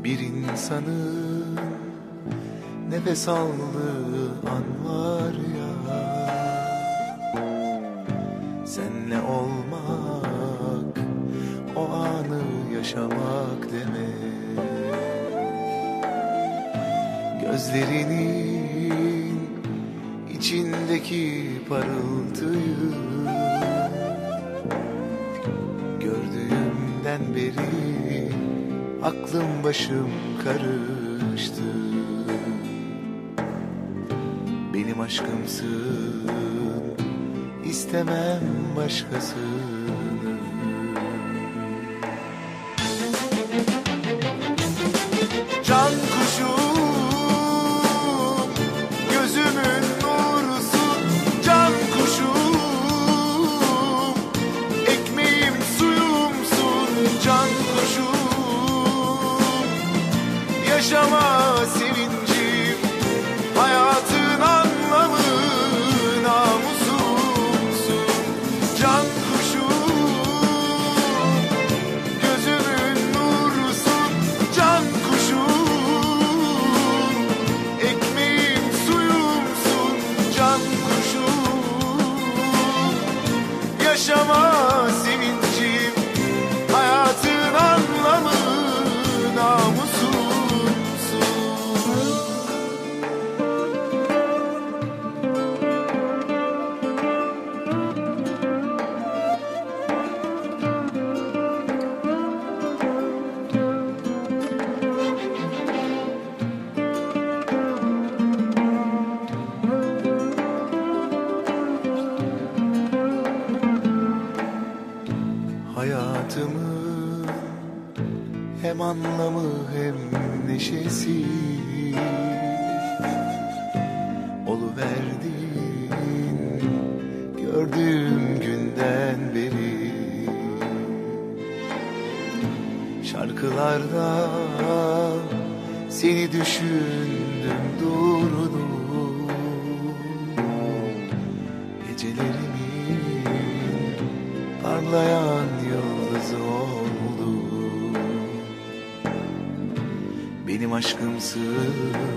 Bir insanın nefes aldığı an var ya, senle olmak, o anı yaşamak demek. Gözlerinin içindeki parıltıyı gördüğümden beri aklım başım karıştı. Benim aşkımsın, istemem başkasını. Can kuşum, gözümün nurusun. Can kuşum, ekmeğim suyumsun. Can kuşum, yaşama sevincim, hayatın anlamı, namusumsun. Can kuşum, gözümün nurusun. Can kuşum, ekmeğim suyumsun. Can kuşum, yaşama sevincim, hayatın anlamı, namusumsun. Hayatımın hem anlamı hem neşesi oluverdin gördüğüm günden beri. Şarkılarda seni düşündüm durdum, gecelerimin parlayan yıldızı oldu. Benim aşkımsın,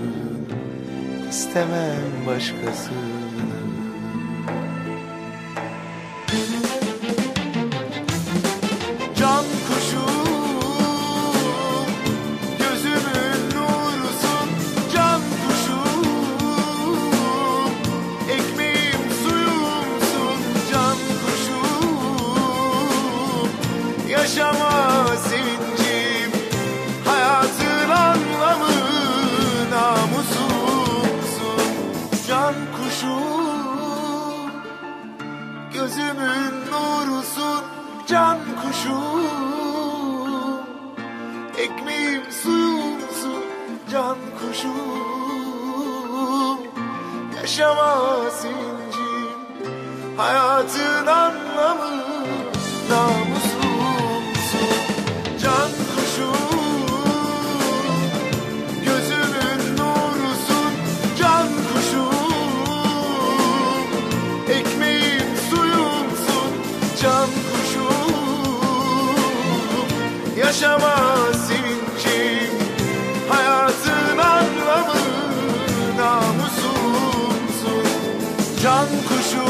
istemem başkasını. Can kuşum, gözümün nurusun. Can kuşum, ekmeğim suyumsun. Can kuşum, yaşama sevincim, hayatın anlamı, namusumsun. Can kuşum, gözümün nurusun. Can kuşum, ekmeğim suyumsun. Can kuşum, yaşama sevincim, hayatın anlamı, namusumsun. Can kuşum, gözümün nurusun. Can kuşum, ekmeğim suyumsun. Can kuşum, yaşama sevincim, hayatın anlamı, namusumsun. Can kuşum.